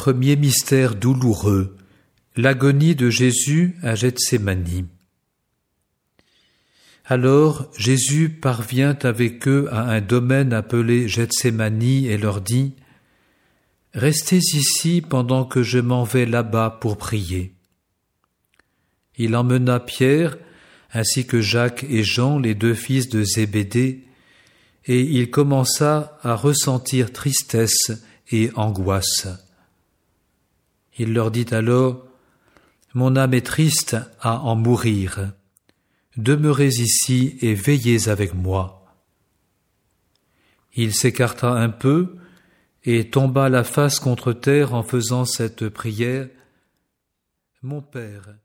Premier mystère douloureux, l'agonie de Jésus à Gethsémani. Alors Jésus parvient avec eux à un domaine appelé Gethsémani et leur dit : « Restez ici pendant que je m'en vais là-bas pour prier. » Il emmena Pierre, ainsi que Jacques et Jean, les deux fils de Zébédée, et il commença à ressentir tristesse et angoisse. Il leur dit alors : « Mon âme est triste à en mourir. Demeurez ici et veillez avec moi. » Il s'écarta un peu et tomba la face contre terre en faisant cette prière : « Mon Père,